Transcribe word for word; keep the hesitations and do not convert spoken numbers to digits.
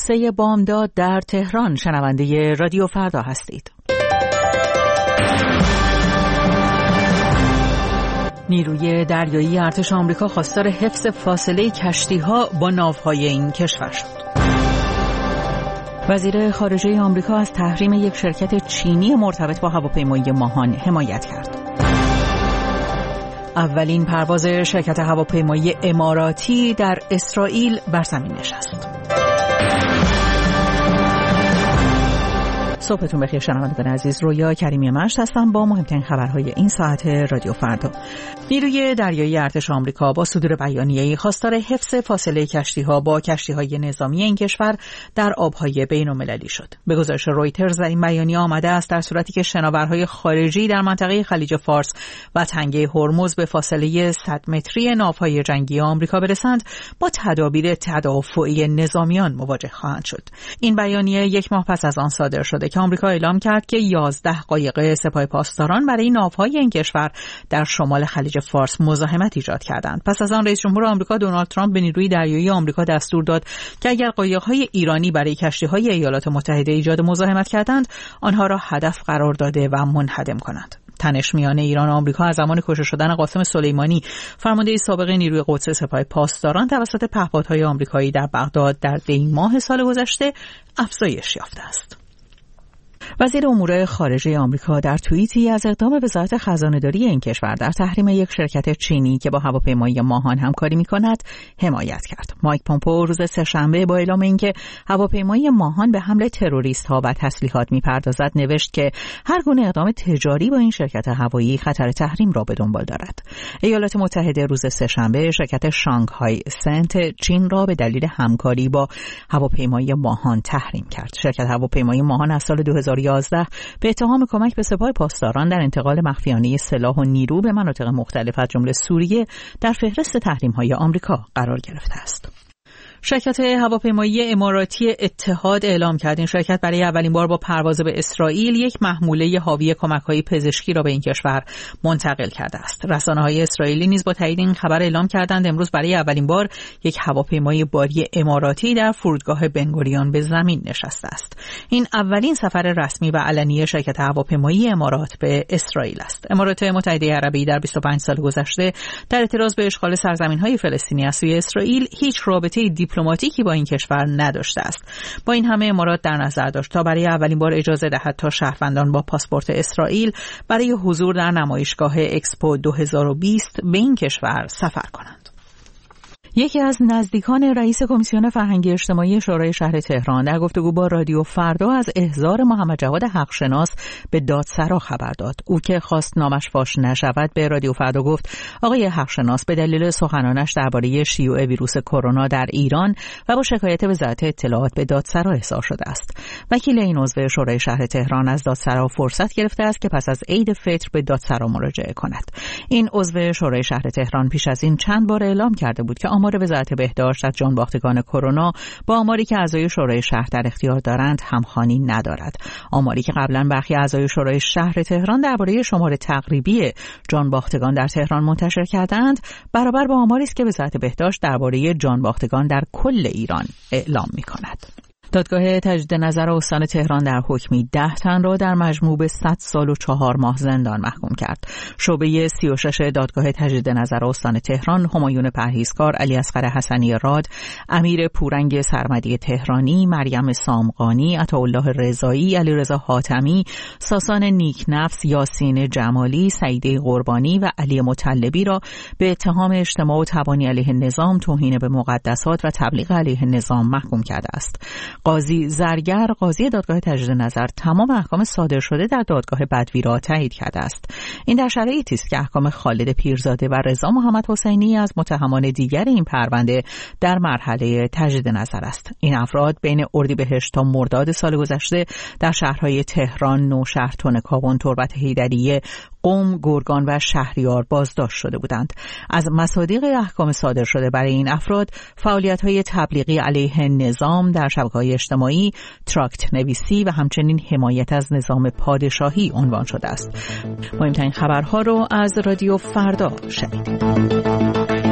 قصه بامداد در تهران شنونده رادیو فردا هستید. نیروی دریایی ارتش آمریکا خواستار حفظ فاصله کشتی‌ها با ناوهای این کشور شد. وزیر خارجه آمریکا از تحریم یک شرکت چینی مرتبط با هواپیمایی ماهان حمایت کرد. اولین پرواز شرکت هواپیمایی اماراتی در اسرائیل بر زمین نشست. صبحتون بخیر شنوندگان عزیز، رویا کریمی مشت هستم با مهمترین خبرهای این ساعت رادیو فردا. نیروی دریایی ارتش آمریکا با صدور بیانیه‌ای خواستار حفظ فاصله کشتی‌ها با کشتی‌های نظامی این کشور در آب‌های بین‌المللی شد. به گزارش رویترز این بیانیه آمده است در صورتی که شناورهای خارجی در منطقه خلیج فارس و تنگه هرمز به فاصله صد متری ناوهای جنگی آمریکا برسند با تدابیر تدافعی نظامیان مواجه خواهند شد. این بیانیه یک ماه پس از آن صادر شده که آمریکا اعلام کرد که یازده قایق سپاه پاسداران برای ناوهای این کشور در شمال خلیج فارس مزاحمت ایجاد کردند. پس از آن رئیس جمهور آمریکا دونالد ترامپ به نیروی دریایی آمریکا دستور داد که اگر قایق‌های ایرانی برای کشتی‌های ایالات متحده ایجاد مزاحمت کردند، آنها را هدف قرار داده و منهدم کنند. تنش میان ایران و آمریکا از زمان کشته شدن قاسم سلیمانی، فرمانده سابق نیروی قدس سپاه پاسداران توسط پهپادهای آمریکایی در بغداد در دی ماه سال گذشته افزایش یافته است. وزیر امور خارجه آمریکا در توییتی از اقدام وزارت خزانه‌داری این کشور در تحریم یک شرکت چینی که با هواپیمایی ماهان همکاری می‌کند حمایت کرد. مایک پومپئو روز سه‌شنبه با اعلام اینکه هواپیمایی ماهان به حمله تروریست‌ها و تسلیحات می‌پردازد نوشت که هر گونه اقدام تجاری با این شرکت هوایی خطر تحریم را به دنبال دارد. ایالات متحده روز سه‌شنبه شرکت شانگهای سنت چین را به دلیل همکاری با هواپیمایی ماهان تحریم کرد. شرکت هواپیمایی ماهان از سال دو هزار و یازده به اتهام کمک به سپاه پاسداران در انتقال مخفیانه سلاح و نیرو به مناطق مختلف از جمله سوریه در فهرست تحریم‌های آمریکا قرار گرفته است. شرکت هواپیمایی اماراتی اتحاد اعلام کرد این شرکت برای اولین بار با پرواز به اسرائیل یک محموله حاوی کمک‌های پزشکی را به این کشور منتقل کرده است. رسانه‌های اسرائیلی نیز با تایید این خبر اعلام کردند امروز برای اولین بار یک هواپیمای باری اماراتی در فرودگاه بنگوریون به زمین نشسته است. این اولین سفر رسمی و علنی شرکت هواپیمایی امارات به اسرائیل است. امارات متحده عربی در بیست و پنج سال گذشته در اعتراض به اشغال سرزمین‌های فلسطینی از سوی اسرائیل هیچ رابطه دیپلماتیکی با این کشور نداشته است. با این همه امارات در نظر داشت تا برای اولین بار اجازه دهد تا شهروندان با پاسپورت اسرائیل برای حضور در نمایشگاه اکسپو دو هزار و بیست به این کشور سفر کنند. یکی از نزدیکان رئیس کمیسیون فرهنگی اجتماعی شورای شهر تهران در گفتگو با رادیو فردا از احضار محمد جواد حقشناس به دادسرا خبر داد. او که خواست نامش فاش نشود به رادیو فردا گفت آقای حقشناس به دلیل سخنانش درباره شیوع ویروس کرونا در ایران و با شکایت وزارت اطلاعات به دادسرا احضار شده است. وکیل این عضو شورای شهر تهران از دادسرا فرصت گرفته است که پس از عید فطر به دادسرا مراجعه کند. این عضو شورای شهر تهران پیش از این چند بار اعلام کرده بود که آمار وزارت بهداشت از جانباختگان کرونا با آماری که اعضای شورای شهر در اختیار دارند همخوانی ندارد. آماری که قبلا برخی اعضای شورای شهر تهران درباره شمار تقریبی جانباختگان در تهران منتشر کردند برابر با آماری است که وزارت بهداشت درباره جانباختگان در کل ایران اعلام می‌کند. دادگاه تجدید نظر استان تهران در حکمی ده تن را در مجموع به صد سال و چهار ماه زندان محکوم کرد. شعبه سی و شش دادگاه تجدید نظر استان تهران همایون پرهیزکار، علی اصغر حسنی راد، امیر پورنگ سرمدی تهرانی، مریم سامقانی، عطاالله رضایی، علیرضا حاتمی، ساسان نیکنفس، یاسین جمالی، سعیده قربانی و علی مطلبی را به اتهام اجتماع و تبانی علیه نظام، توهین به مقدسات و تبلیغ علیه نظام محکوم کرده است. قاضی زرگر، قاضی دادگاه تجدید نظر، تمام احکام صادر شده در دادگاه بدوی را تایید کرده است. این در شرایطی است که احکام خالد پیرزاده و رضا محمد حسینی از متهمان دیگر این پرونده در مرحله تجدید نظر است. این افراد بین اردیبهشت تا مرداد سال گذشته در شهرهای تهران، نوشهر، تونکابن، تربت حیدریه، قم، گرگان و شهریار بازداشت شده بودند. از مصادیق احکام صادر شده برای این افراد فعالیت‌های تبلیغی علیه نظام در شبکه‌های اجتماعی، تراکت نویسی و همچنین حمایت از نظام پادشاهی عنوان شده است. مهمترین خبرها رو از رادیو فردا شنیدید.